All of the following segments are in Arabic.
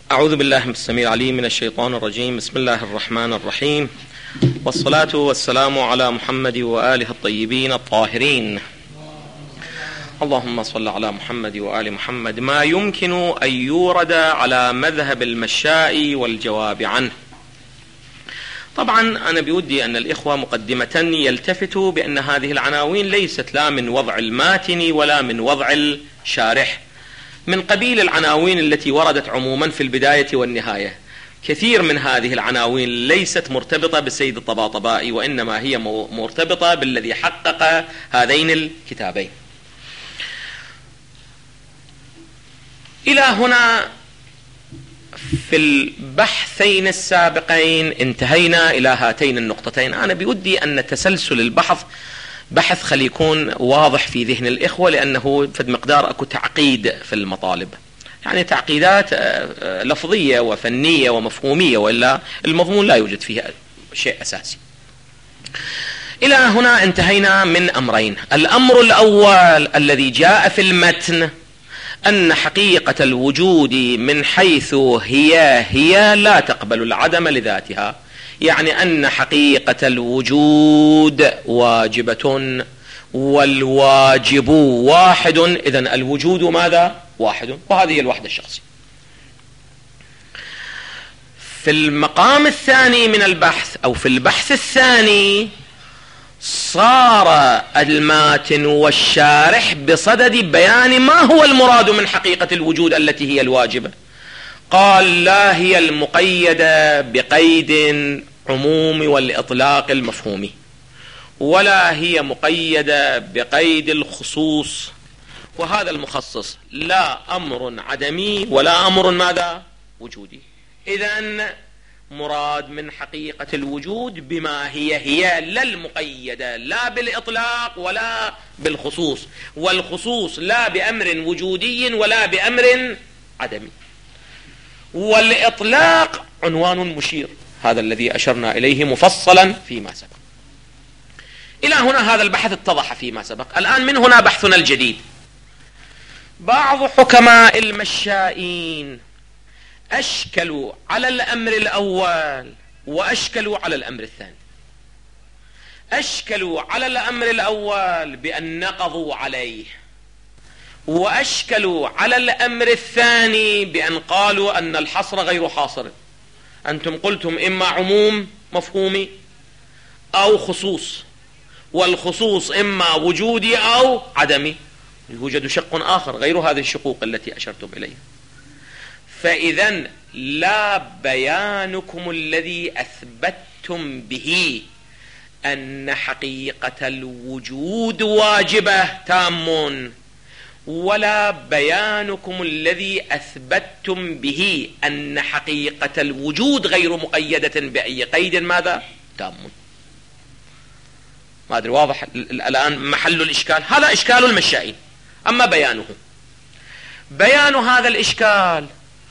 أعوذ بالله السميع العليم من الشيطان الرجيم. بسم الله الرحمن الرحيم، والصلاة والسلام على محمد وآله الطيبين الطاهرين. اللهم صل على محمد وآل محمد. ما يمكن أن يورد على مذهب المشاء والجواب عنه. طبعا أنا بودي أن الإخوة مقدمة يلتفتوا بأن هذه العناوين ليست لا من وضع الماتن ولا من وضع الشارح، من قبيل العناوين التي وردت عموما في البداية والنهاية. كثير من هذه العناوين ليست مرتبطة بالسيد الطباطبائي، وإنما هي مرتبطة بالذي حقق هذين الكتابين. إلى هنا في البحثين السابقين انتهينا إلى هاتين النقطتين. أنا بودي أن تسلسل البحث بحث خلي يكون واضح في ذهن الإخوة، لأنه في مقدار أكو تعقيد في المطالب، يعني تعقيدات لفظية وفنية ومفهومية، وإلا المضمون لا يوجد فيها شيء أساسي. إلى هنا انتهينا من أمرين. الأمر الأول الذي جاء في المتن أن حقيقة الوجود من حيث هي لا تقبل العدم لذاتها، يعني أن حقيقة الوجود واجبة والواجب واحد. إذن الوجود ماذا؟ واحد، وهذه هي الوحدة الشخصية. في المقام الثاني من البحث أو في البحث الثاني صار الماتن والشارح بصدد بيان ما هو المراد من حقيقة الوجود التي هي الواجبة. قال لا هي المقيدة بقيد عموم والإطلاق المفهومي، ولا هي مقيدة بقيد الخصوص، وهذا المخصص لا أمر عدمي ولا أمر ماذا؟ وجودي. إذن مراد من حقيقة الوجود بما هي لا المقيدة، لا بالإطلاق ولا بالخصوص، والخصوص لا بأمر وجودي ولا بأمر عدمي، والإطلاق عنوان مشير، هذا الذي أشرنا إليه مفصلا فيما سبق. إلى هنا هذا البحث اتضح فيما سبق. الآن من هنا بحثنا الجديد. بعض حكماء المشائين أشكلوا على الأمر الأول وأشكلوا على الأمر الثاني. أشكلوا على الأمر الأول بأن نقضوا عليه، وأشكلوا على الأمر الثاني بأن قالوا أن الحصر غير حاصر. أنتم قلتم إما عموم مفهومي أو خصوص، والخصوص إما وجودي أو عدمي. يوجد شق آخر غير هذه الشقوق التي أشرتم إليها. فإذن لا بيانكم الذي أثبتتم به أن حقيقة الوجود واجبة تام، ولا بيانكم الذي أثبتتم به أن حقيقة الوجود غير مقيدة بأي قيد ماذا؟ تام. ما أدري واضح الآن محل الإشكال؟ هذا إشكال المشائين. أما بيان هذا الإشكال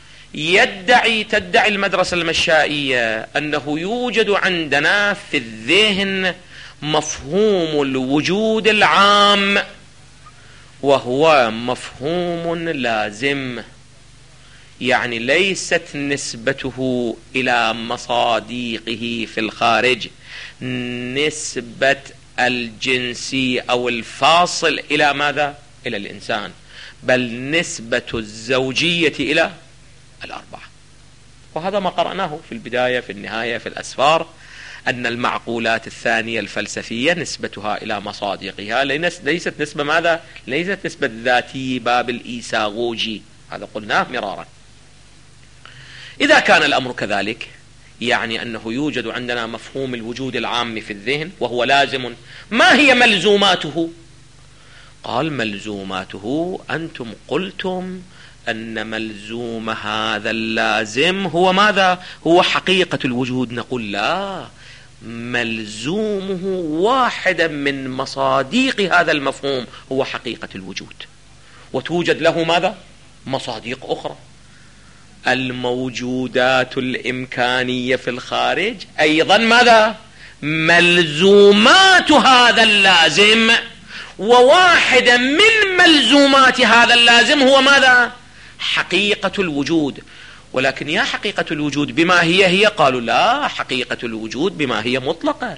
تدعي المدرسة المشائية أنه يوجد عندنا في الذهن مفهوم الوجود العام، وهو مفهوم لازم، يعني ليست نسبته إلى مصاديقه في الخارج نسبة الجنسي أو الفاصل إلى ماذا؟ إلى الإنسان، بل نسبة الزوجية إلى الأربعة. وهذا ما قرأناه في البداية في النهاية في الأسفار، أن المعقولات الثانية الفلسفية نسبتها إلى مصادقها ليست نسبة ماذا؟ ليست نسبة ذاتي باب الإيساغوجي، هذا قلناه مرارا. إذا كان الأمر كذلك، يعني أنه يوجد عندنا مفهوم الوجود العام في الذهن وهو لازم. ما هي ملزوماته؟ قال ملزوماته أنتم قلتم أن ملزوم هذا اللازم هو ماذا؟ هو حقيقة الوجود. نقول لا، ملزومه واحدا من مصاديق هذا المفهوم هو حقيقة الوجود، وتوجد له ماذا؟ مصاديق أخرى. الموجودات الإمكانية في الخارج أيضا ماذا؟ ملزومات هذا اللازم، وواحدا من ملزومات هذا اللازم هو ماذا؟ حقيقة الوجود. ولكن يا حقيقة الوجود بما هي قالوا لا، حقيقة الوجود بما هي مطلقة،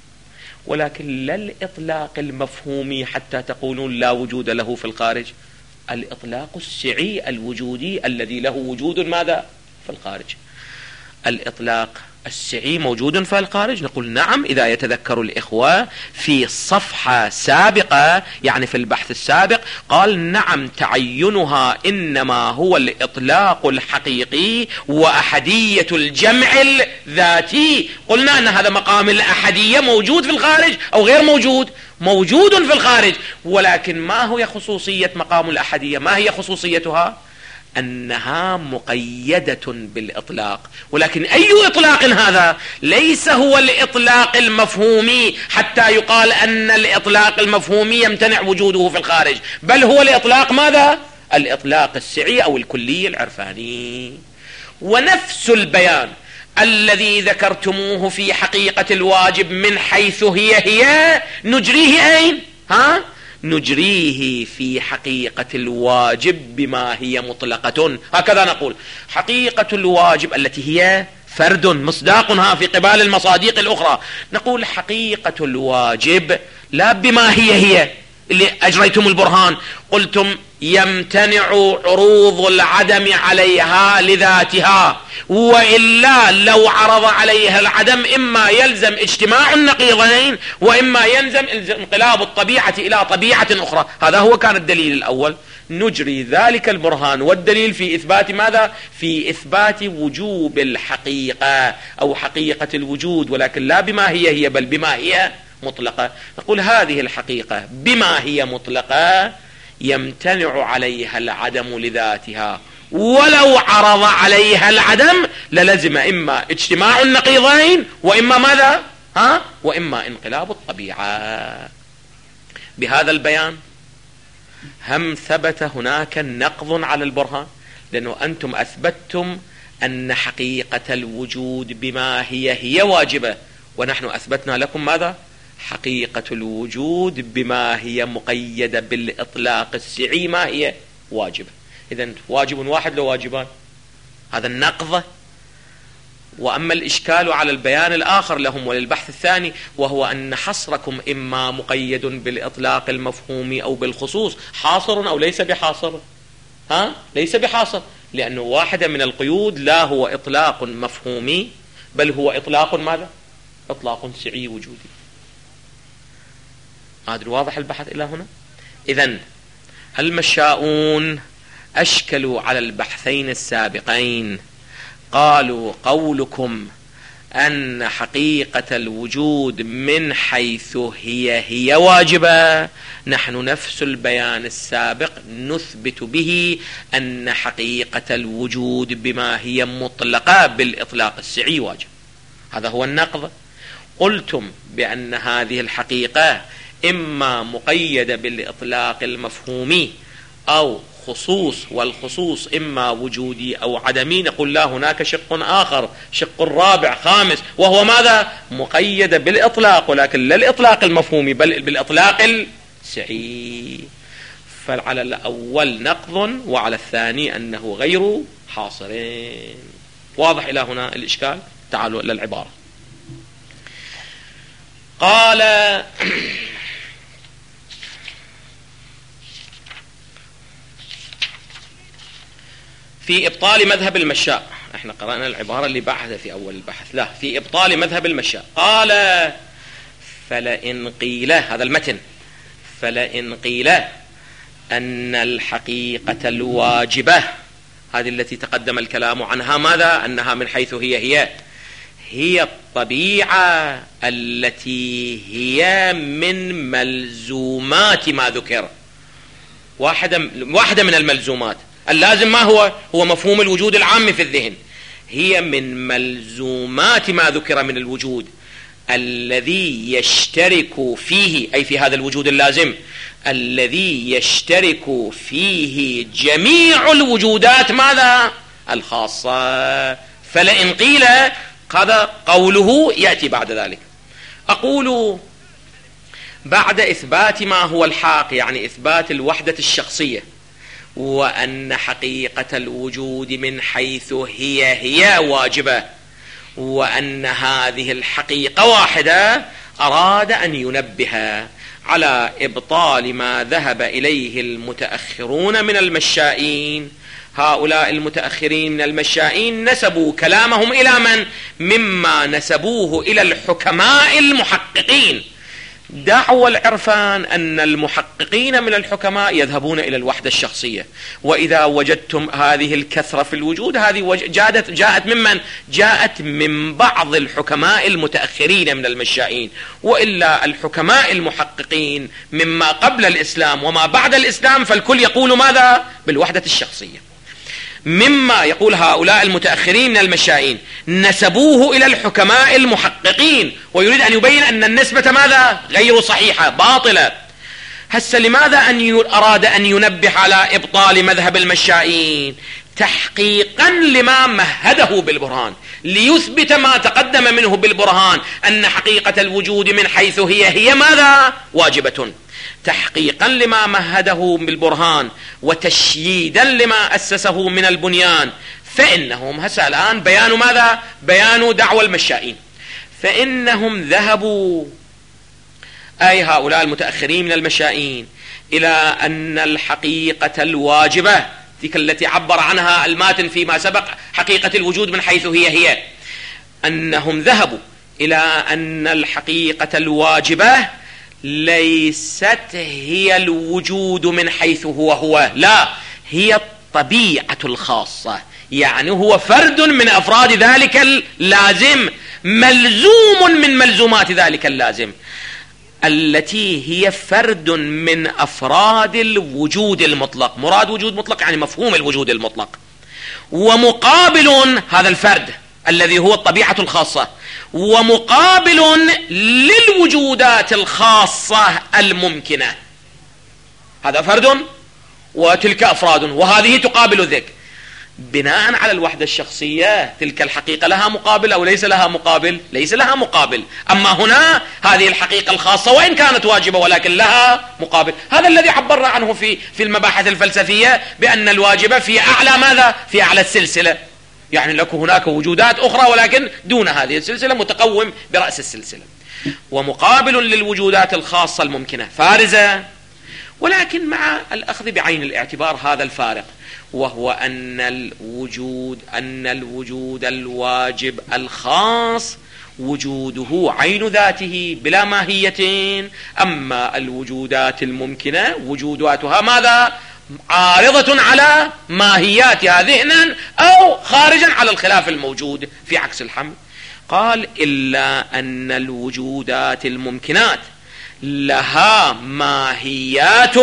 ولكن لا الإطلاق المفهومي حتى تقولون لا وجود له في الخارج، الإطلاق السعي الوجودي الذي له وجود ماذا؟ في الخارج. الإطلاق السعي موجود في الخارج؟ نقول نعم. إذا يتذكر الإخوة في صفحة سابقة، يعني في البحث السابق، قال نعم تعينها إنما هو الإطلاق الحقيقي وأحدية الجمع الذاتي. قلنا أن هذا مقام الأحدية موجود في الخارج أو غير موجود؟ موجود في الخارج، ولكن ما هي خصوصية مقام الأحدية؟ ما هي خصوصيتها؟ أنها مقيدة بالإطلاق. ولكن أي إطلاق هذا؟ ليس هو الإطلاق المفهومي حتى يقال أن الإطلاق المفهومي يمتنع وجوده في الخارج، بل هو الإطلاق ماذا؟ الإطلاق السعي أو الكلي العرفاني. ونفس البيان الذي ذكرتموه في حقيقة الواجب من حيث هي نجريه أين؟ نجريه في حقيقة الواجب بما هي مطلقة. هكذا نقول حقيقة الواجب التي هي فرد مصداقها في قبال المصادق الأخرى، نقول حقيقة الواجب لا بما هي اللي أجريتم البرهان، قلتم يمتنع عروض العدم عليها لذاتها، وإلا لو عرض عليها العدم إما يلزم اجتماع النقيضين وإما يلزم انقلاب الطبيعة إلى طبيعة أخرى. هذا هو كان الدليل الأول. نجري ذلك البرهان والدليل في إثبات ماذا؟ في إثبات وجوب الحقيقة أو حقيقة الوجود، ولكن لا بما هي بل بما هي مطلقة. نقول هذه الحقيقة بما هي مطلقة يمتنع عليها العدم لذاتها، ولو عرض عليها العدم للزم إما اجتماع النقيضين وإما ماذا؟ وإما انقلاب الطبيعة. بهذا البيان هم ثبت هناك نقض على البرهان، لأنه أنتم أثبتتم أن حقيقة الوجود بما هي واجبة، ونحن أثبتنا لكم ماذا؟ حقيقة الوجود بما هي مقيدة بالإطلاق السعي ما هي واجبة. إذن واجب واحد لو واجبان، هذا النقض. وأما الإشكال على البيان الآخر لهم وللبحث الثاني، وهو أن حصركم إما مقيد بالإطلاق المفهومي أو بالخصوص، حاصر أو ليس بحاصر؟ ليس بحاصر، لأنه واحدة من القيود لا هو إطلاق مفهومي بل هو إطلاق ماذا؟ إطلاق سعي وجودي. أدري واضح البحث إلى هنا؟ إذن المشاؤون أشكلوا على البحثين السابقين، قالوا قولكم أن حقيقة الوجود من حيث هي واجبة، نحن نفس البيان السابق نثبت به أن حقيقة الوجود بما هي مطلقة بالإطلاق السعي واجب. هذا هو النقض. قلتم بأن هذه الحقيقة إما مقيدة بالإطلاق المفهومي أو خصوص، والخصوص إما وجودي أو عدمي. نقول لا، هناك شق آخر، شق رابع خامس، وهو ماذا؟ مقيدة بالإطلاق، ولكن لا الإطلاق المفهومي بل بالإطلاق السعي. فعلى الأول نقض وعلى الثاني أنه غير حاصرين. واضح إلى هنا الإشكال؟ تعالوا إلى العبارة. قال في إبطال مذهب المشاء، احنا قرأنا العبارة اللي بعدها في أول البحث، لا، في إبطال مذهب المشاء. قال فلئن قيل، هذا المتن، فلئن قيل أن الحقيقة الواجبة، هذه التي تقدم الكلام عنها ماذا؟ أنها من حيث هي الطبيعة التي هي من ملزومات ما ذكر. واحدة من الملزومات. اللازم ما هو؟ هو مفهوم الوجود العام في الذهن. هي من ملزومات ما ذكر من الوجود الذي يشترك فيه، أي في هذا الوجود اللازم الذي يشترك فيه جميع الوجودات ماذا؟ الخاصة. فلئن قيل، هذا قوله يأتي بعد ذلك. أقول بعد إثبات ما هو الحق، يعني إثبات الوحدة الشخصية وأن حقيقة الوجود من حيث هي واجبة، وأن هذه الحقيقة واحدة، أراد أن ينبه على إبطال ما ذهب إليه المتأخرون من المشائين. هؤلاء المتأخرين من المشائين نسبوا كلامهم إلى من؟ مما نسبوه إلى الحكماء المحققين. دعوى العرفان أن المحققين من الحكماء يذهبون إلى الوحدة الشخصية، وإذا وجدتم هذه الكثرة في الوجود هذه جاءت ممن؟ جاءت من بعض الحكماء المتأخرين من المشائين، وإلا الحكماء المحققين مما قبل الإسلام وما بعد الإسلام فالكل يقول ماذا؟ بالوحدة الشخصية. مما يقول هؤلاء المتأخرين من المشائين نسبوه إلى الحكماء المحققين، ويريد أن يبين أن النسبة ماذا؟ غير صحيحة، باطلة. هسه لماذا أراد أن ينبه على إبطال مذهب المشائين؟ تحقيقا لما مهده بالبرهان، ليثبت ما تقدم منه بالبرهان أن حقيقة الوجود من حيث هي ماذا؟ واجبة. تحقيقا لما مهده بالبرهان وتشييدا لما أسسه من البنيان. فإنهم هسه الآن بيان ماذا؟ بيان دعوى المشائين. فإنهم ذهبوا، أي هؤلاء المتأخرين من المشائين، إلى أن الحقيقة الواجبة تلك التي عبر عنها الماتن فيما سبق، حقيقة الوجود من حيث هي، أنهم ذهبوا إلى أن الحقيقة الواجبة ليست هي الوجود من حيث هو، لا، هي الطبيعة الخاصة، يعني هو فرد من أفراد ذلك اللازم، ملزوم من ملزومات ذلك اللازم، التي هي فرد من أفراد الوجود المطلق. مراد وجود مطلق يعني مفهوم الوجود المطلق، ومقابل هذا الفرد الذي هو الطبيعة الخاصة، ومقابل للوجودات الخاصة الممكنة. هذا فرد وتلك أفراد، وهذه تقابل ذلك. بناء على الوحدة الشخصية تلك الحقيقة لها مقابل أو ليس لها مقابل؟ ليس لها مقابل. أما هنا هذه الحقيقة الخاصة وإن كانت واجبة ولكن لها مقابل. هذا الذي عبرنا عنه في المباحث الفلسفية بأن الواجبة في أعلى ماذا؟ في أعلى السلسلة، يعني لك هناك وجودات أخرى ولكن دون هذه السلسلة، متقوم برأس السلسلة، ومقابل للوجودات الخاصة الممكنة فارزة، ولكن مع الأخذ بعين الاعتبار هذا الفارق، وهو أن الوجود الواجب الخاص وجوده عين ذاته بلا ماهية، أما الوجودات الممكنة وجوداتها ماذا؟ عارضة على ماهياتها ذهنا أو خارجا على الخلاف الموجود في عكس الحمل. قال إلا أن الوجودات الممكنات لها ماهيات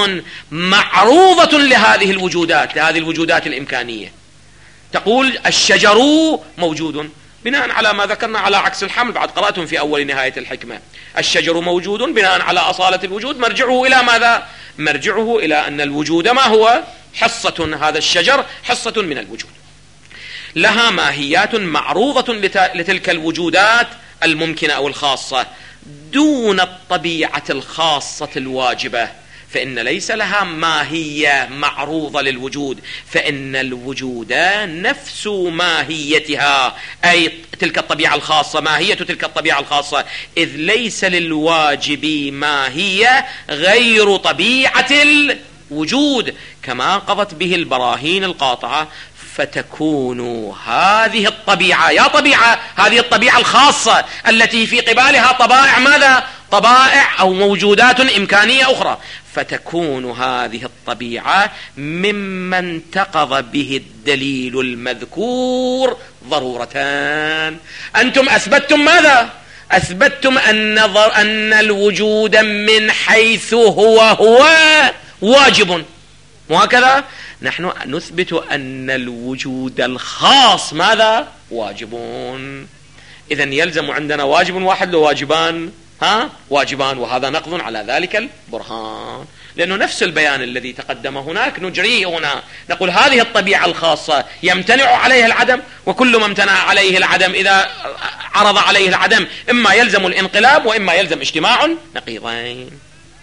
معروضة لهذه الوجودات الإمكانية. تقول الشجر موجود بناء على ما ذكرنا على عكس الحمل، بعد قرأتم في أول نهاية الحكمة، الشجر موجود بناء على أصالة الوجود، مرجعه إلى ماذا؟ مرجعه إلى أن الوجود ما هو؟ حصة، هذا الشجر حصة من الوجود، لها ماهيات معروضة لتلك الوجودات الممكنة أو الخاصة دون الطبيعة الخاصة الواجبة، فإن ليس لها ماهية معروضة للوجود، فإن الوجود نفس ماهيتها، أي تلك الطبيعة الخاصة، ماهية تلك الطبيعة الخاصة، إذ ليس للواجب ماهية غير طبيعة الوجود، كما قضت به البراهين القاطعة. فتكون هذه الطبيعة، يا طبيعة، هذه الطبيعة الخاصة التي في قبالها طبائع ماذا؟ طبائع أو موجودات إمكانية أخرى، فتكون هذه الطبيعة مما انتقض به الدليل المذكور ضرورتان. أنتم أثبتتم ماذا؟ أثبتتم أن الوجود من حيث هو واجب، وهكذا نحن نثبت أن الوجود الخاص ماذا؟ واجبون. إذن يلزم عندنا واجب واحد لو واجبان، واجبان، وهذا نقض على ذلك البرهان، لأنه نفس البيان الذي تقدم هناك نجريه هنا، نقول هذه الطبيعة الخاصة يمتنع عليها العدم، وكل ما امتنع عليه العدم إذا عرض عليه العدم إما يلزم الانقلاب وإما يلزم اجتماع نقيضين.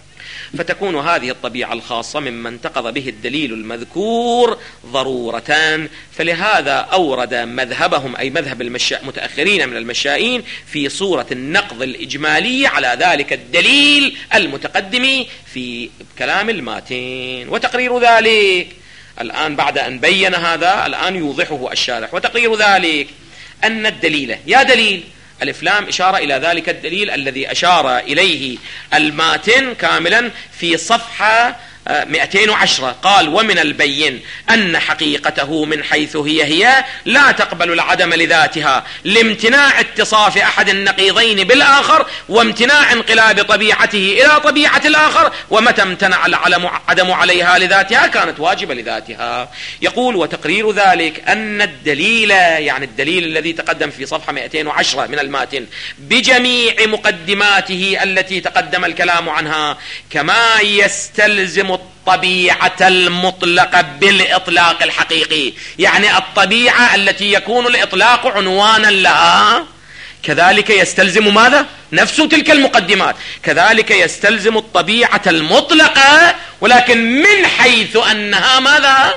فتكون هذه الطبيعة الخاصة مما انتقض به الدليل المذكور ضرورة. فلهذا أورد مذهبهم أي مذهب متأخرين من المشائين في صورة النقض الإجمالي على ذلك الدليل المتقدم في كلام الماتين. وتقرير ذلك الآن بعد أن بين هذا الآن يوضحه الشارح. وتقرير ذلك أن الدليل يا دليل ألف لام إشارة إلى ذلك الدليل الذي أشار إليه الماتن كاملا في صفحة 210. قال: ومن البين أن حقيقته من حيث هي لا تقبل العدم لذاتها لامتناع اتصاف أحد النقيضين بالآخر وامتناع انقلاب طبيعته إلى طبيعة الآخر، ومتى امتنع العدم عليها لذاتها كانت واجبة لذاتها. يقول: وتقرير ذلك أن الدليل يعني الدليل الذي تقدم في صفحة 210 من الماتن بجميع مقدماته التي تقدم الكلام عنها كما يستلزم الطبيعة المطلقة بالإطلاق الحقيقي، يعني الطبيعة التي يكون الإطلاق عنوانا لها، كذلك يستلزم ماذا؟ نفس تلك المقدمات، كذلك يستلزم الطبيعة المطلقة ولكن من حيث أنها ماذا؟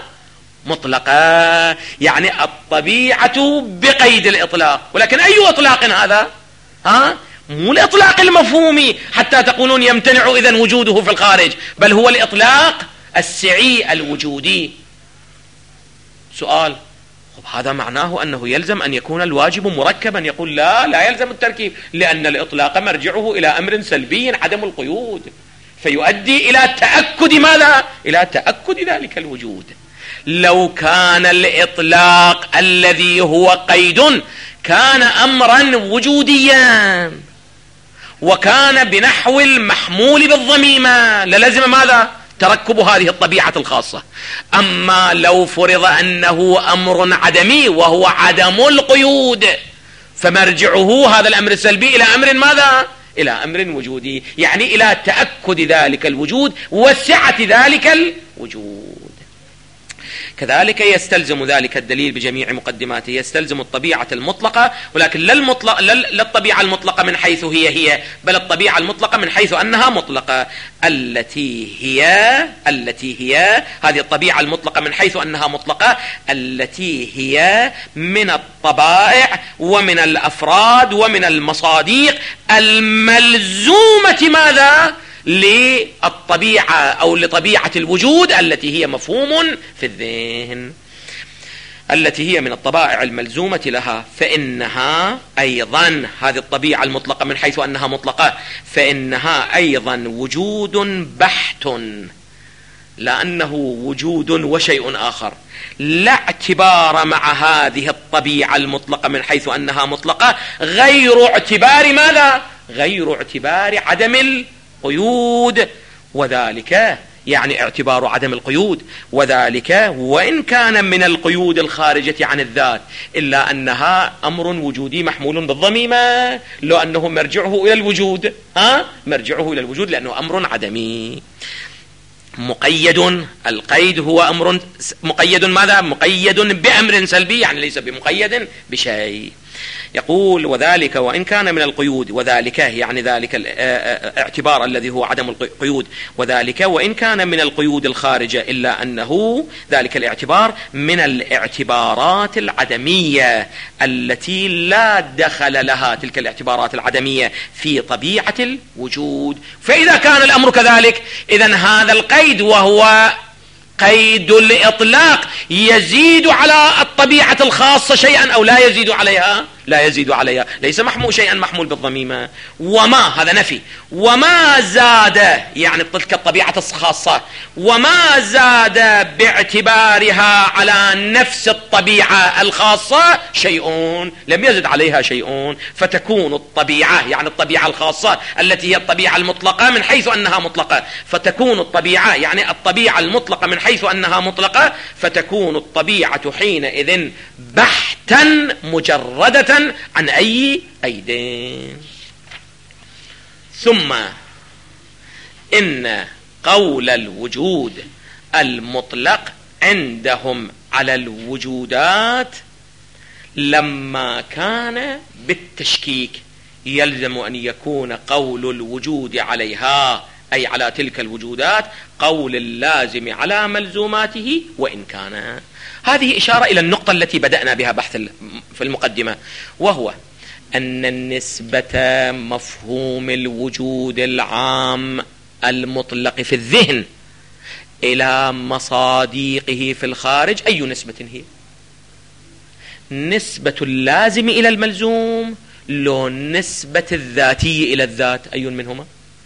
مطلقة، يعني الطبيعة بقيد الإطلاق. ولكن أي إطلاق هذا؟ مو الإطلاق المفهومي حتى تقولون يمتنع إذن وجوده في الخارج، بل هو الإطلاق السعي الوجودي. سؤال: هذا معناه أنه يلزم أن يكون الواجب مركبا؟ يقول: لا يلزم التركيب، لأن الإطلاق مرجعه إلى أمر سلبي عدم القيود، فيؤدي إلى تأكد ماذا؟ إلى تأكد ذلك الوجود. لو كان الإطلاق الذي هو قيد كان أمرا وجوديا وكان بنحو المحمول بالضميمة للزم ماذا؟ تركب هذه الطبيعة الخاصة. أما لو فرض أنه أمر عدمي وهو عدم القيود فمرجعه هذا الأمر السلبي إلى أمر ماذا؟ إلى أمر وجودي، يعني إلى تأكد ذلك الوجود وسعة ذلك الوجود. كذلك يستلزم ذلك الدليل بجميع مقدماته يستلزم الطبيعة المطلقة، ولكن لا الطبيعة المطلقة من حيث هي بل الطبيعة المطلقة من حيث أنها مطلقة، التي هي هذه الطبيعة المطلقة من حيث أنها مطلقة التي هي من الطبائع ومن الأفراد ومن المصادق الملزومة ماذا؟ للطبيعة أو لطبيعة الوجود التي هي مفهوم في الذهن، التي هي من الطبائع الملزومة لها. فإنها أيضا هذه الطبيعة المطلقة من حيث أنها مطلقة فإنها أيضا وجود بحت، لأنه وجود وشيء آخر، لا اعتبار مع هذه الطبيعة المطلقة من حيث أنها مطلقة غير اعتبار ماذا؟ غير اعتبار عدم القيود، وذلك يعني اعتبار عدم القيود، وذلك وإن كان من القيود الخارجة عن الذات إلا أنها أمر وجودي محمول بالضميمة، لو أنه مرجعه إلى الوجود مرجعه إلى الوجود لأنه أمر عدمي مقيد. القيد هو أمر مقيد ماذا؟ مقيد بأمر سلبي، يعني ليس بمقيد بشيء. يقول: وذلك وإن كان من القيود، وذلك يعني ذلك الاعتبار الذي هو عدم القيود، وذلك وإن كان من القيود الخارجة إلا أنه ذلك الاعتبار من الاعتبارات العدمية التي لا دخل لها تلك الاعتبارات العدمية في طبيعة الوجود. فإذا كان الأمر كذلك إذن هذا القيد وهو قيد الإطلاق يزيد على الطبيعة الخاصة شيئا أو لا يزيد عليها؟ لا يزيد عليها، ليس محمول شيئا محمول بالضميمة. وما هذا نفي، وما زاد يعني تلك الطبيعة الخاصة وما زاد باعتبارها على نفس الطبيعة الخاصة شيء، لم يزد عليها شيء، فتكون الطبيعة يعني الطبيعة الخاصة التي هي الطبيعة المطلقة من حيث أنها مطلقة، فتكون الطبيعة يعني الطبيعة المطلقة من حيث أنها مطلقة، فتكون الطبيعة حينئذ بحتا مجردة عن أي أيدين. ثم إن قول الوجود المطلق عندهم على الوجودات لما كان بالتشكيك يلزم أن يكون قول الوجود عليها أي على تلك الوجودات قول اللازم على ملزوماته وإن كان. هذه إشارة إلى النقطة التي بدأنا بها بحث في المقدمة، وهو أن النسبة مفهوم الوجود العام المطلق في الذهن إلى مصاديقه في الخارج. أي نسبة هي؟ نسبة اللازم إلى الملزوم لو نسبة الذاتي إلى الذات؟ أي منهما؟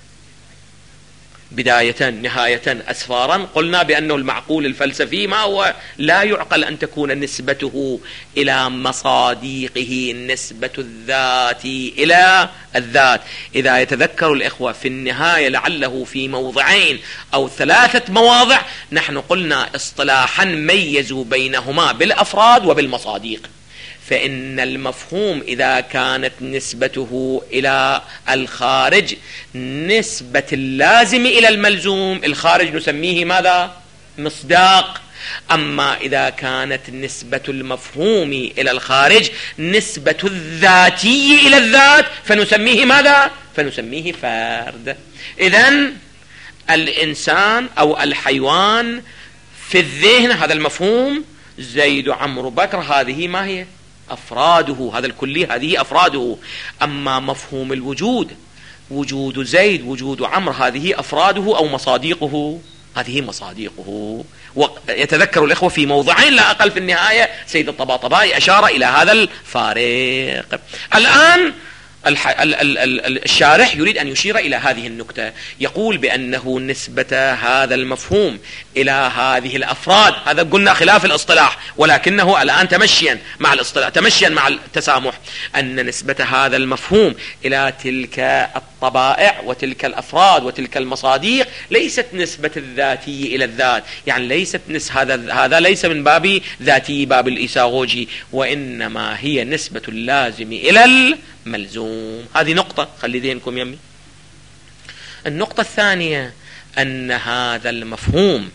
بداية نهاية أسفارا قلنا بأنه المعقول الفلسفي ما هو؟ لا يعقل أن تكون نسبته إلى مصاديقه نسبة الذات إلى الذات. إذا يتذكر الإخوة في النهاية لعله في موضعين أو 3 مواضع نحن قلنا اصطلاحا ميزوا بينهما بالأفراد وبالمصاديق. فإن المفهوم إذا كانت نسبته إلى الخارج نسبة اللازم إلى الملزوم، الخارج نسميه ماذا؟ مصداق. أما إذا كانت نسبة المفهوم إلى الخارج نسبة الذاتي إلى الذات فنسميه ماذا؟ فنسميه فرد. إذن الإنسان أو الحيوان في الذهن هذا المفهوم زيد عمرو بكر، هذه ما هي؟ أفراده، هذا الكلي هذه أفراده. أما مفهوم الوجود، وجود زيد وجود عمرو، هذه أفراده أو مصاديقه، هذه مصاديقه. ويتذكر الإخوة في موضعين لا أقل في النهاية سيد الطباطبائي أشار إلى هذا الفارق. الآن الشارح يريد أن يشير إلى هذه النكتة، يقول بأنه نسبة هذا المفهوم إلى هذه الأفراد، هذا قلنا خلاف الاصطلاح، ولكنه الآن تمشيا مع الاصطلاح، تمشيا مع التسامح، أن نسبة هذا المفهوم إلى تلك الطبائع وتلك الأفراد وتلك المصاديق ليست نسبة الذاتي إلى الذات، يعني ليست هذا ليس من باب ذاتي باب الإيساغوجي، وإنما هي نسبة اللازم إلى الملزوم. هذه نقطة خلي ذهنكم يمي. النقطة الثانية أن هذا المفهوم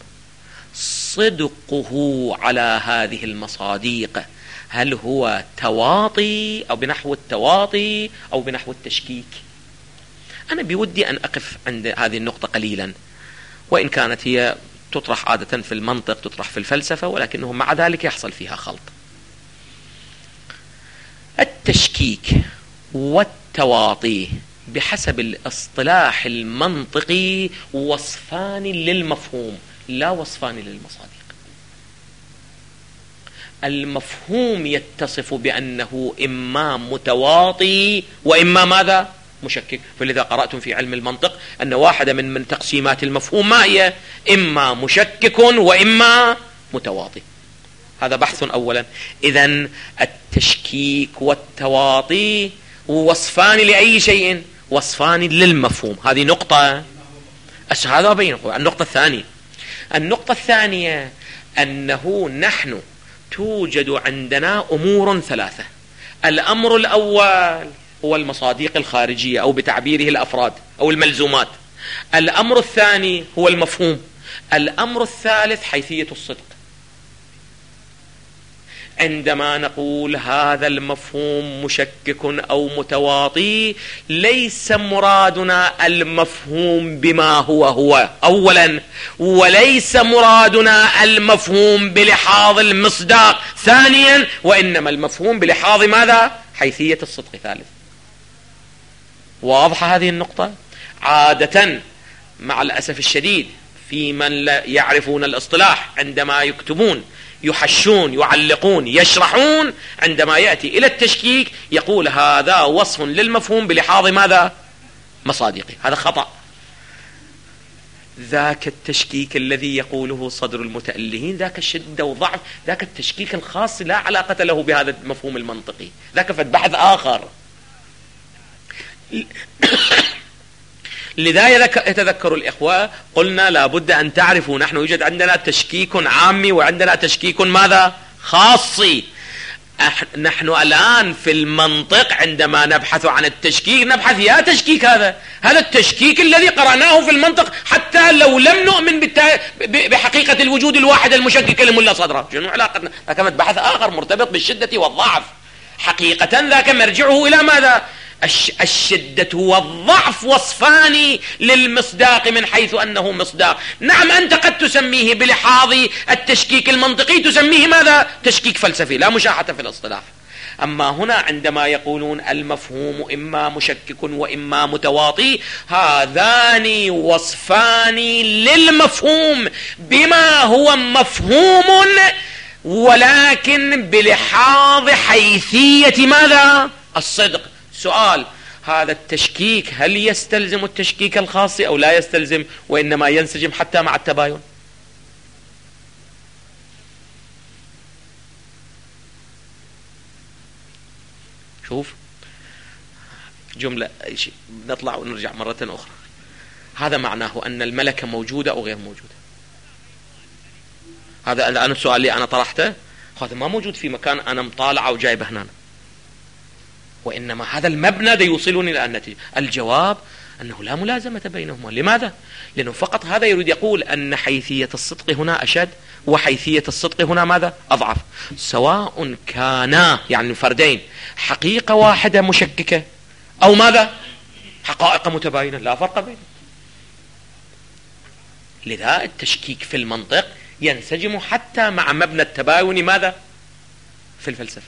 صدقه على هذه المصاديق هل هو تواطي أو بنحو التواطي أو بنحو التشكيك. أنا بودي أن أقف عند هذه النقطة قليلا، وإن كانت هي تطرح عادة في المنطق تطرح في الفلسفة، ولكنه مع ذلك يحصل فيها خلط. التشكيك والتواطي بحسب الاصطلاح المنطقي وصفان للمفهوم لا وصفان للمصادق. المفهوم يتصف بأنه إما متواطي وإما ماذا؟ مشكك. فلذا قرأتم في علم المنطق أن واحدة من تقسيمات المفهوم ما هي؟ إما مشكك وإما متواطي. هذا بحث أولا. إذن التشكيك والتواطي وصفان لأي شيء؟ وصفان للمفهوم. هذه نقطة. هذا بينه. النقطة الثانية أنه نحن توجد عندنا أمور 3. الأمر الأول هو المصاديق الخارجية أو بتعبيره الأفراد أو الملزومات. الأمر الثاني هو المفهوم. الأمر الثالث حيثية الصدق. عندما نقول هذا المفهوم مشكك أو متواطي ليس مرادنا المفهوم بما هو أولا، وليس مرادنا المفهوم بلحاظ المصداق ثانيا، وإنما المفهوم بلحاظ ماذا؟ حيثية الصدق ثالث. واضحة هذه النقطة؟ عادة مع الأسف الشديد في من لا يعرفون الاصطلاح عندما يكتبون يحشون يعلقون يشرحون، عندما يأتي إلى التشكيك يقول هذا وصف للمفهوم بلحاظ ماذا؟ مصادقه. هذا خطأ. ذاك التشكيك الذي يقوله صدر المتألهين ذاك الشدة وضعف، ذاك التشكيك الخاص لا علاقة له بهذا المفهوم المنطقي، ذاك فد بحث آخر. لذا يتذكر الإخوة قلنا لابد أن تعرفوا نحن يوجد عندنا تشكيك عامي وعندنا تشكيك ماذا؟ خاصي. نحن الآن في المنطق عندما نبحث عن التشكيك نبحث يا تشكيك هذا التشكيك الذي قرأناه في المنطق حتى لو لم نؤمن بحقيقة الوجود الواحد المشكك لملا صدره. شنو علاقتنا؟ ذاك بحث آخر مرتبط بالشدة والضعف. حقيقة ذاك مرجعه إلى ماذا؟ الشدة والضعف وصفان للمصداق من حيث أنه مصداق. نعم أنت قد تسميه بلحاظ التشكيك المنطقي تسميه ماذا؟ تشكيك فلسفي، لا مشاحة في الاصطلاح. أما هنا عندما يقولون المفهوم إما مشكك وإما متواطي، هذان وصفان للمفهوم بما هو مفهوم، ولكن بلحاظ حيثية ماذا؟ الصدق. سؤال: هذا التشكيك هل يستلزم التشكيك الخاص أو لا يستلزم، وإنما ينسجم حتى مع التباين؟ شوف جملة نطلع ونرجع مرة أخرى. هذا معناه أن الملكة موجودة أو غير موجودة؟ هذا الآن السؤال اللي أنا طرحته، هذا ما موجود في مكان أنا مطالعة وجايبه هنا، وإنما هذا المبنى ده يوصلني إلى النتيجة. الجواب أنه لا ملازمة بينهما. لماذا؟ لأنه فقط هذا يريد يقول أن حيثية الصدق هنا أشد وحيثية الصدق هنا ماذا؟ أضعف، سواء كانا يعني فردين حقيقة واحدة مشككة أو ماذا؟ حقائق متباينة، لا فرق بينهم. لذا التشكيك في المنطق ينسجم حتى مع مبنى التباين ماذا؟ في الفلسفة.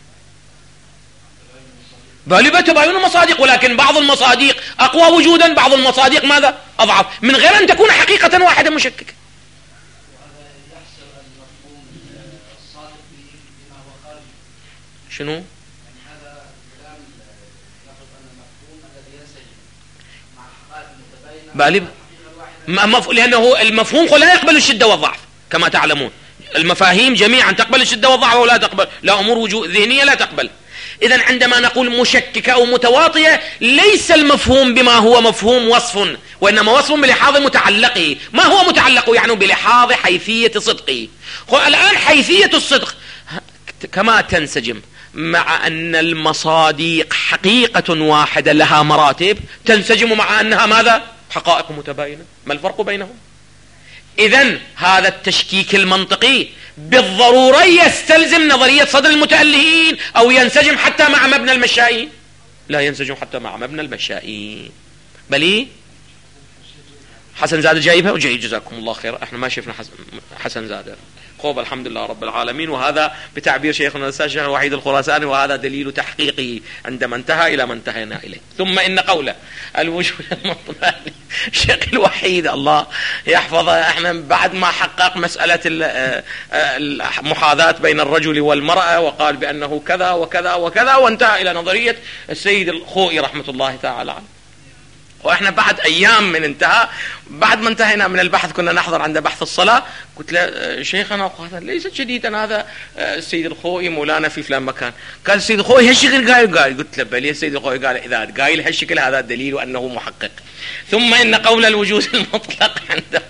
بل تباين مصادق، ولكن بعض المصادق أقوى وجودا، بعض المصادق ماذا؟ أضعف، من غير أن تكون حقيقة واحدة مشككة. وهذا يحصل المفهوم الصادق بما هو خارج. شنو؟ يعني هذا الكلام يقصد أن المفهوم الذي ينسجم مع الحقائق المتباينة لأنه المفهوم لا يقبل الشدة والضعف كما تعلمون. المفاهيم جميعا تقبل الشدة والضعف ولا تقبل، لا أمور ذهنية لا تقبل. إذن عندما نقول مشككة أو متواطية، ليس المفهوم بما هو مفهوم وصف، وإنما وصف بلحاظ متعلقه. ما هو متعلقه؟ يعني بلحاظ حيثية صدقه. الآن حيثية الصدق كما تنسجم مع أن المصادق حقيقة واحدة لها مراتب، تنسجم مع أنها ماذا؟ حقائق متباينة. ما الفرق بينهم؟ إذن هذا التشكيك المنطقي بالضرورة يستلزم نظرية صدر المتألهين أو ينسجم حتى مع مبنى المشائين؟ لا ينسجم حتى مع مبنى المشائين. بل حسن زادة جايبها وجيد، جزاكم الله خير. احنا ما شفنا حسن زادة. خوب الحمد لله رب العالمين. وهذا بتعبير شيخنا الأستاذ الشيخ الوحيد الخراساني، وهذا دليل تحقيقه عندما انتهى إلى ما انتهينا إليه. ثم إن قوله الوجود المطلق الشيخ الوحيد الله يحفظه، احنا بعد ما حقق مسألة المحاذاة بين الرجل والمرأة وقال بأنه كذا وكذا وكذا، وانتهى إلى نظرية السيد الخوئي رحمة الله تعالى عنه. واحنا بعد ايام من انتهى، بعد ما انتهينا من البحث كنا نحضر عند بحث الصلاة، قلت له شيخنا ليس جديدا هذا السيد الخوئي مولانا في فلان مكان. قال السيد الخوئي هالشكل قال. قلت له بلي السيد الخوئي قال إذا قايل هالشكل هذا دليل أنه محقق. ثم إن قول الوجود المطلق عنده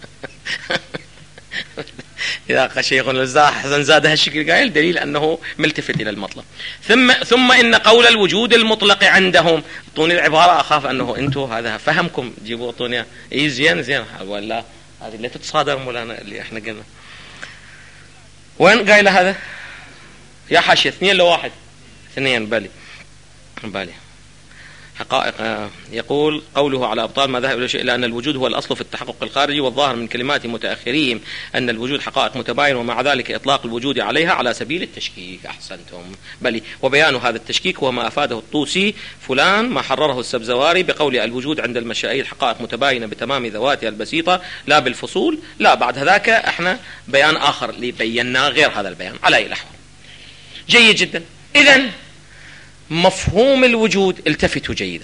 إذا شيخنا الأستاذ حسن زاد هالشكل قايل دليل أنه ملتفت إلى المطلب. ثم إن قول الوجود المطلق عندهم، اعطوني العبارة أخاف أنه أنتم هذا فهمكم جيبوا اعطوني إيه زين ولا هذه اللي تتصادر مولانا اللي احنا قلنا. وين قايل هذا يا حاشية؟ 2 لواحد 2 بالي حقائق. يقول قوله على أبطال ما ذهب إلى شيء إلا أن الوجود هو الأصل في التحقق الخارجي، والظاهر من كلمات متأخرين أن الوجود حقائق متباين، ومع ذلك إطلاق الوجود عليها على سبيل التشكيك. أحسنتم. بل وبيان هذا التشكيك هو ما أفاده الطوسي فلان ما حرره السبزواري بقول الوجود عند المشائين حقائق متباينة بتمام ذواتها البسيطة لا بالفصول. لا، بعد ذاك احنا بيان آخر اللي بينا غير هذا البيان على أي الأحوال. جيد جدا. إذن مفهوم الوجود التفتوا جيدا.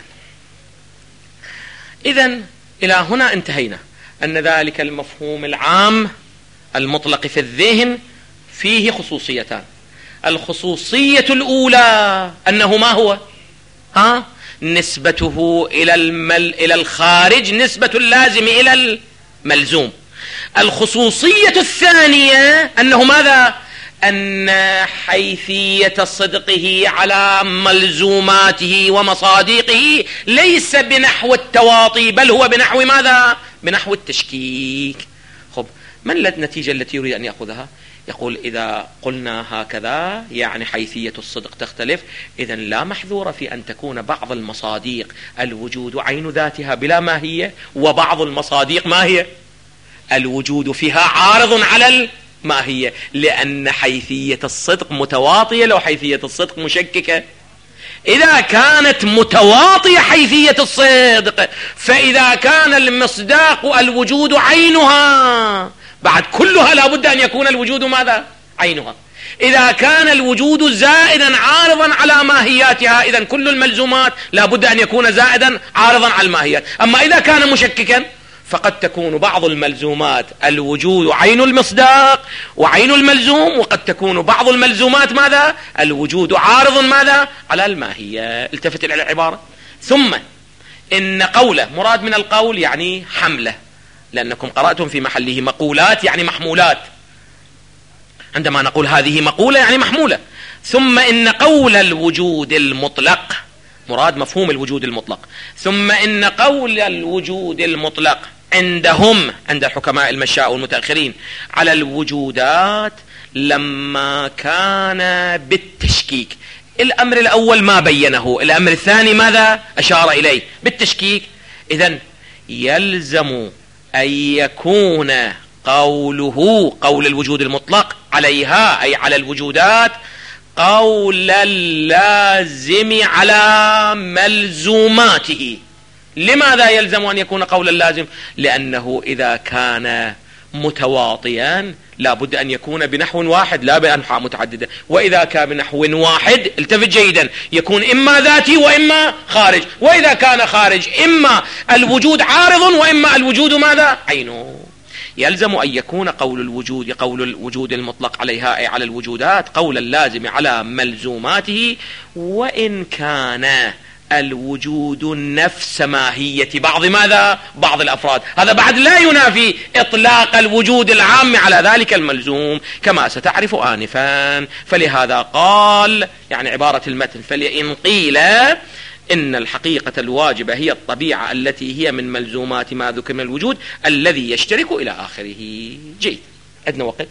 إذن إلى هنا انتهينا أن ذلك المفهوم العام المطلق في الذهن فيه خصوصيتان. الخصوصية الأولى أنه ما هو؟ نسبته إلى الخارج نسبة اللازم إلى الملزوم. الخصوصية الثانية أنه ماذا؟ أن حيثية صدقه على ملزوماته ومصادقه ليس بنحو التواطي، بل هو بنحو ماذا؟ بنحو التشكيك. خب، ما النتيجة التي يريد أن يأخذها؟ يقول إذا قلنا هكذا يعني حيثية الصدق تختلف، إذن لا محذور في أن تكون بعض المصاديق الوجود عين ذاتها بلا ماهية، وبعض المصاديق ما هي الوجود فيها عارض على الماهية، لأن حيثية الصدق متواطية لو حيثية الصدق مشككة. إذا كانت متواطية حيثية الصدق، فإذا كان المصداق الوجود عينها بعد كلها لابد أن يكون الوجود ماذا؟ عينها. إذا كان الوجود زائدا عارضا على ماهياتها، إذن كل الملزومات لابد أن يكون زائدا عارضا على الماهيات. أما إذا كان مشككا فقد تكون بعض الملزومات الوجود عين المصداق وعين الملزوم، وقد تكون بعض الملزومات ماذا؟ الوجود عارض ماذا؟ على الماهية. التفت إلى العبارة. ثم إن قوله، مراد من القول يعني حمله، لأنكم قرأتم في محله مقولات يعني محمولات، عندما نقول هذه مقولة يعني محمولة. ثم إن قول الوجود المطلق، مراد مفهوم الوجود المطلق. ثم إن قول الوجود المطلق عندهم، عند الحكماء المشاء والمتأخرين، على الوجودات لما كان بالتشكيك. الأمر الأول ما بينه، الأمر الثاني ماذا أشار إليه؟ بالتشكيك. إذن يلزم أن يكون قوله، قول الوجود المطلق عليها أي على الوجودات، قول اللازم على ملزوماته. لماذا يلزم أن يكون قول اللازم؟ لأنه إذا كان متواطيا لابد أن يكون بنحو واحد لا بأنحاء متعددة، وإذا كان بنحو واحد التفت جيدا يكون إما ذاتي وإما خارج، وإذا كان خارج إما الوجود عارض وإما الوجود ماذا؟ عينه. يلزم أن يكون قول الوجود، قول الوجود المطلق عليها أي على الوجودات، قول اللازم على ملزوماته، وإن كان الوجود نفس ماهية بعض ماذا؟ بعض الأفراد. هذا بعد لا ينافي إطلاق الوجود العام على ذلك الملزوم كما ستعرف آنفا. فلهذا قال، يعني عبارة المتن، فلئن قيل إن الحقيقة الواجبة هي الطبيعة التي هي من ملزومات ما ذكر من الوجود الذي يشترك إلى آخره. جيد، عندنا وقت.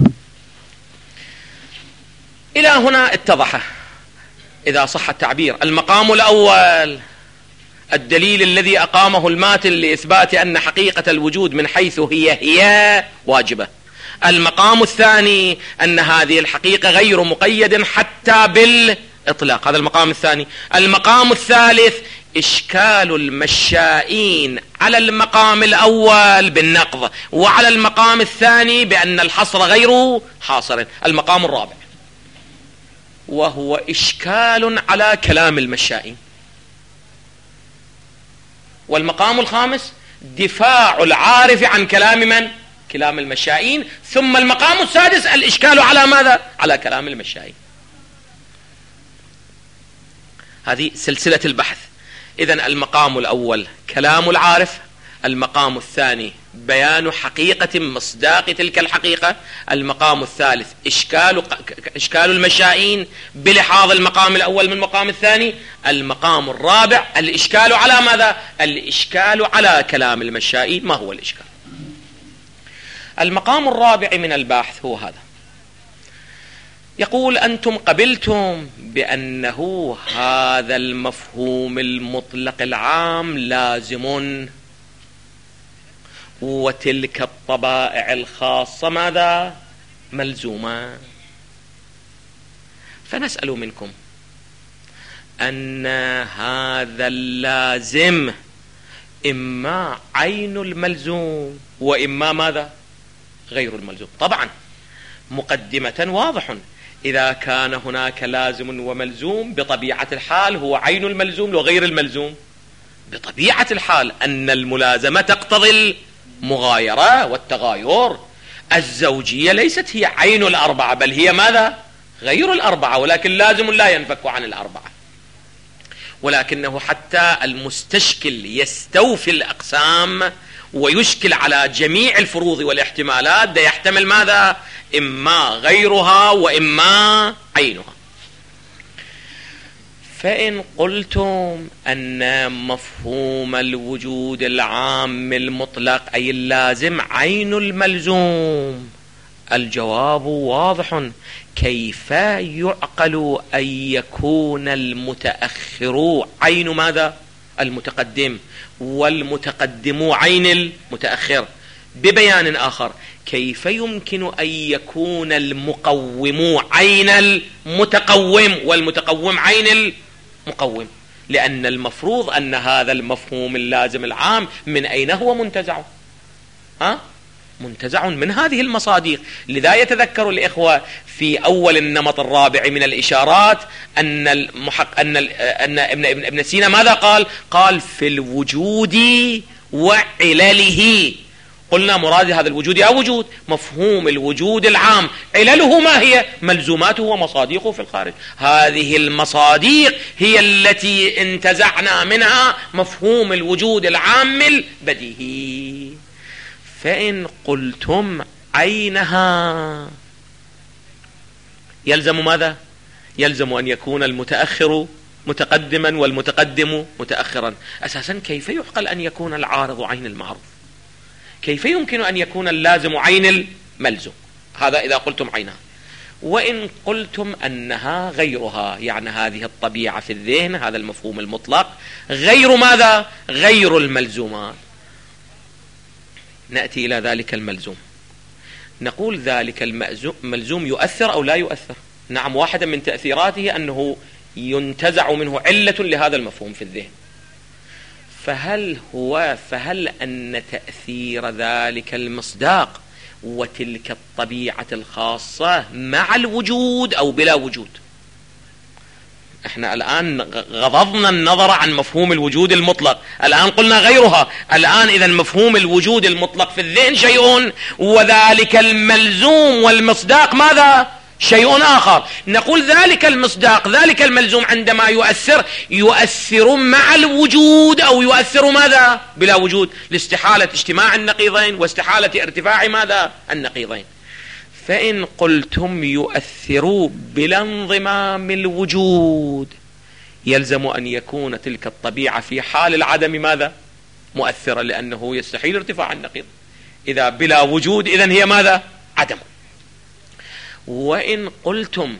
إلى هنا اتضح إذا صح التعبير المقام الأول، الدليل الذي أقامه الماتن لإثبات أن حقيقة الوجود من حيث هي واجبة. المقام الثاني أن هذه الحقيقة غير مقيد حتى بالإطلاق، هذا المقام الثاني. المقام الثالث إشكال المشائين على المقام الأول بالنقض، وعلى المقام الثاني بأن الحصر غير حاصر. المقام الرابع وهو إشكال على كلام المشائين. والمقام الخامس دفاع العارف عن كلام من؟ كلام المشائين. ثم المقام السادس الإشكال على ماذا؟ على كلام المشائين. هذه سلسلة البحث. إذن المقام الأول كلام العارف، المقام الثاني بيان حقيقة مصداق تلك الحقيقة، المقام الثالث إشكال المشائين بلحاظ المقام الأول من المقام الثاني، المقام الرابع الإشكال على ماذا؟ الإشكال على كلام المشائين. ما هو الإشكال؟ المقام الرابع من الباحث هو هذا، يقول أنتم قبلتم بأنه هذا المفهوم المطلق العام لازم، وتلك الطبائع الخاصة ماذا؟ ملزومة. فنسأل منكم أن هذا اللازم إما عين الملزوم وإما ماذا؟ غير الملزوم. طبعا مقدمة واضح، إذا كان هناك لازم وملزوم بطبيعة الحال هو عين الملزوم وغير الملزوم. بطبيعة الحال أن الملازمة تقتضي المغايرة والتغاير. الزوجية ليست هي عين الأربعة بل هي ماذا؟ غير الأربعة، ولكن لازم لا ينفك عن الأربعة. ولكنه حتى المستشكل يستوفي الأقسام ويشكل على جميع الفروض والاحتمالات، ده يحتمل ماذا؟ إما غيرها وإما عينها. فإن قلتم أن مفهوم الوجود العام المطلق أي اللازم عين الملزوم، الجواب واضح. كيف يعقل أن يكون المتأخر عين ماذا؟ المتقدم، والمتقدم عين المتأخر. ببيان آخر، كيف يمكن أن يكون المقوم عين المتقوم والمتقوم عين المقوم؟ لأن المفروض أن هذا المفهوم اللازم العام من أين هو منتزع؟ منتزع من هذه المصادق. لذا يتذكر الإخوة في أول النمط الرابع من الإشارات أن ابن سينا ماذا قال؟ قال في الوجود وعلله. قلنا مراد هذا الوجود أو وجود مفهوم الوجود العام، علله ما هي؟ ملزوماته ومصادقه في الخارج. هذه المصادق هي التي انتزعنا منها مفهوم الوجود العام البديهي. فإن قلتم عينها يلزم ماذا؟ يلزم أن يكون المتأخر متقدما والمتقدم متأخرا. أساسا كيف يعقل أن يكون العارض عين المعروض؟ كيف يمكن أن يكون اللازم عين الملزوم؟ هذا إذا قلتم عينها. وإن قلتم أنها غيرها، يعني هذه الطبيعة في الذهن، هذا المفهوم المطلق غير ماذا؟ غير الملزومات. نأتي إلى ذلك الملزوم، نقول ذلك الملزوم يؤثر أو لا يؤثر؟ نعم، واحدا من تأثيراته أنه ينتزع منه علة لهذا المفهوم في الذهن. فهل أن تأثير ذلك المصداق وتلك الطبيعة الخاصة مع الوجود أو بلا وجود؟ احنا الآن غضضنا النظر عن مفهوم الوجود المطلق، الآن قلنا غيرها. الآن إذا مفهوم الوجود المطلق في الذهن شيء، وذلك الملزوم والمصداق ماذا؟ شيء آخر. نقول ذلك المصداق ذلك الملزوم عندما يؤثر مع الوجود أو يؤثر ماذا؟ بلا وجود، لاستحالة اجتماع النقيضين واستحالة ارتفاع ماذا؟ النقيضين. فإن قلتم يؤثر بلا انضمام الوجود، يلزم أن يكون تلك الطبيعة في حال العدم ماذا؟ مؤثرة، لأنه يستحيل ارتفاع النقيض. إذا بلا وجود إذن هي ماذا؟ عدم. وإن قلتم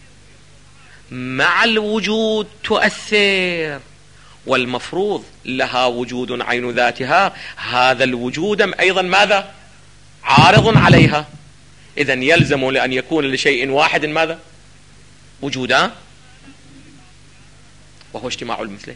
مع الوجود تؤثر، والمفروض لها وجود عين ذاتها، هذا الوجود أيضا ماذا؟ عارض عليها. إذن يلزم لأن يكون لشيء واحد ماذا؟ وجودا، وهو اجتماع المثلين.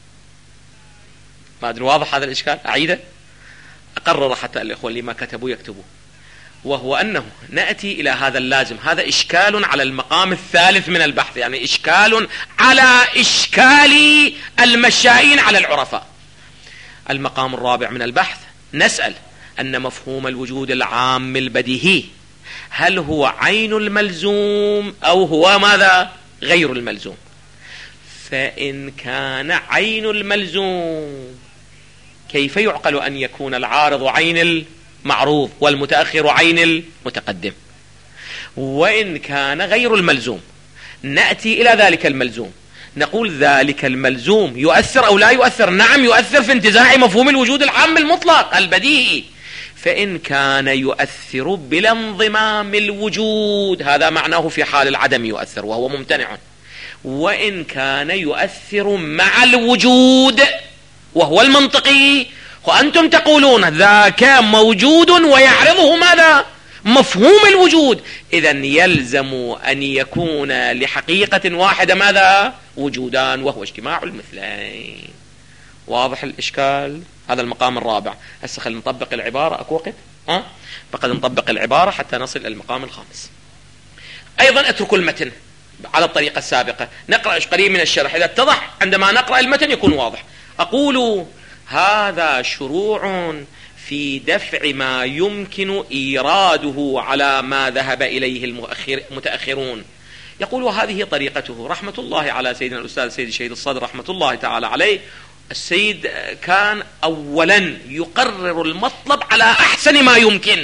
ما أدري واضح هذا الإشكال؟ أعيده أقرر حتى الإخوة اللي ما كتبوا يكتبوا. وهو أنه نأتي إلى هذا اللازم، هذا إشكال على المقام الثالث من البحث، يعني إشكال على إشكال المشائين على العرفاء. المقام الرابع من البحث نسأل أن مفهوم الوجود العام البديهي هل هو عين الملزوم أو هو ماذا؟ غير الملزوم. فإن كان عين الملزوم كيف يعقل أن يكون العارض عين المعروض والمتأخر عين المتقدم؟ وإن كان غير الملزوم نأتي إلى ذلك الملزوم، نقول ذلك الملزوم يؤثر أو لا يؤثر؟ نعم يؤثر في انتزاع مفهوم الوجود العام المطلق البديهي. فإن كان يؤثر بلا انضمام الوجود، هذا معناه في حال العدم يؤثر وهو ممتنع. وإن كان يؤثر مع الوجود وهو المنطقي، وأنتم تقولون ذاك موجود ويعرضه ماذا؟ مفهوم الوجود. إذن يلزم أن يكون لحقيقة واحدة ماذا؟ وجودان، وهو اجتماع المثلين. واضح الإشكال؟ هذا المقام الرابع. هسه خلينا نطبق العبارة. أكو وقت؟ فقد نطبق العبارة حتى نصل إلى المقام الخامس. أيضا اتركوا المتن على الطريقة السابقة، نقرأ قليل من الشرح، إذا اتضح عندما نقرأ المتن يكون واضح. أقول هذا شروع في دفع ما يمكن إيراده على ما ذهب إليه المتأخرون. يقول وهذه طريقته، رحمة الله على سيدنا الأستاذ سيد الشهيد الصدر رحمة الله تعالى عليه. السيد كان أولا يقرر المطلب على أحسن ما يمكن،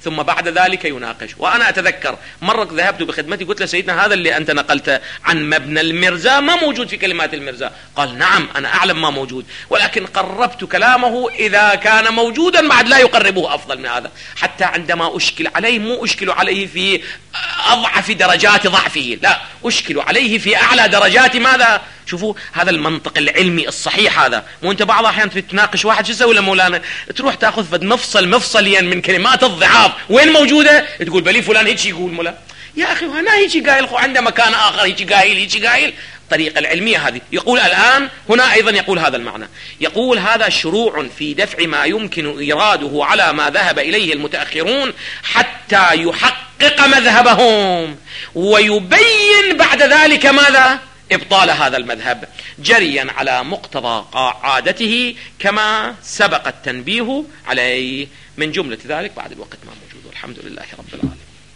ثم بعد ذلك يناقش. وأنا أتذكر مرة ذهبت بخدمتي قلت له سيدنا هذا اللي أنت نقلت عن مبنى المرزا ما موجود في كلمات المرزا. قال نعم أنا أعلم ما موجود، ولكن قربت كلامه إذا كان موجودا بعد لا يقربه أفضل من هذا. حتى عندما أشكل عليه مو أشكل عليه في أضعف درجات ضعفه، لا، أشكل عليه في أعلى درجات ماذا؟ شوفوا هذا المنطق العلمي الصحيح هذا. وانت بعض الأحيان تناقش واحد شو تسوي مولانا؟ تروح تأخذ فد مفصليا من كلمات الضعاف وين موجودة؟ تقول بلي فلان هيك يقول مولا. يا أخي هنا هيك قايل، عنده مكان آخر هيك قايل. الطريقة العلمية هذه. يقول الآن هنا أيضا يقول هذا المعنى، يقول هذا شروع في دفع ما يمكن إيراده على ما ذهب إليه المتأخرون حتى يحقق مذهبهم ويبين بعد ذلك ماذا؟ إبطال هذا المذهب، جريا على مقتضى عادته كما سبق التنبيه عليه. من جملة ذلك بعد الوقت ما موجود، والحمد لله رب العالمين.